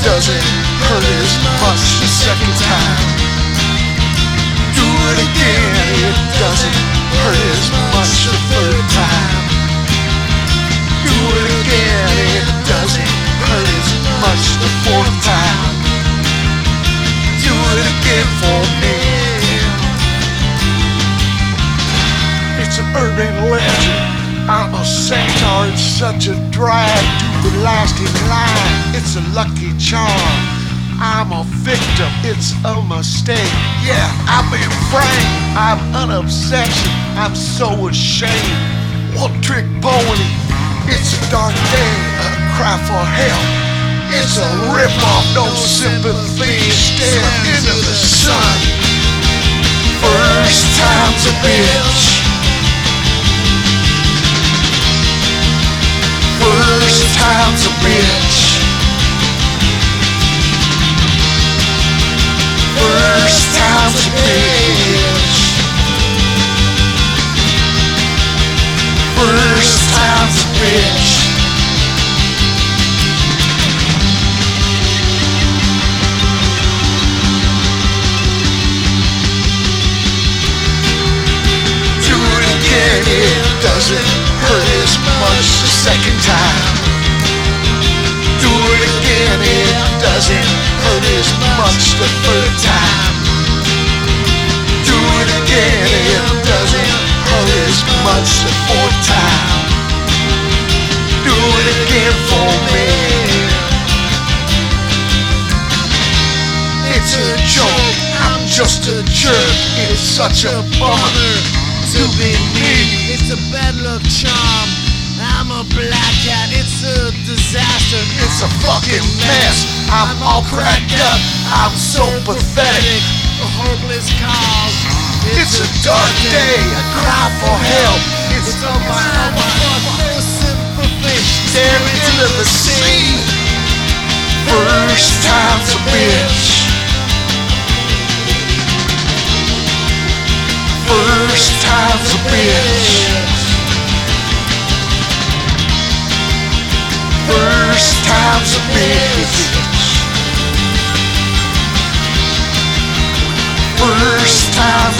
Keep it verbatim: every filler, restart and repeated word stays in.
doesn't hurt as much the second time. Do it again, it doesn't hurt as much the third time. Do it again, it doesn't hurt as much the fourth time. Do it again for me. It's an urban legend, I'm a centaur, it's such a drag to the last in line. It's a lucky charm, I'm a victim, it's a mistake. Yeah, I've been framed, I'm an obsession, I'm so ashamed. One trick pony, it's a dark day, a cry for help. It's a rip-off, no sympathy, stare into the sun. First time's a bitch. First time's a bitch. First time's a bitch. First time's a bitch. Do it again, it doesn't hurt as much the second time. Do it again, it doesn't hurt as much the third time. Do it again, it doesn't hurt as much the fourth time. Do it again for me. It's a joke, I'm just a jerk. It's such a bummer to be me. It's a bad luck charm. I'm a black cat, it's a disaster. It's a fucking mess, I'm all cracked up, I'm so pathetic. A hopeless cause. It's a dark day, a cry for help. It's It's all my own fault, no sympathy. staring into the sea. First time's a bitch. First time's a bitch. First time's a bitch. First time's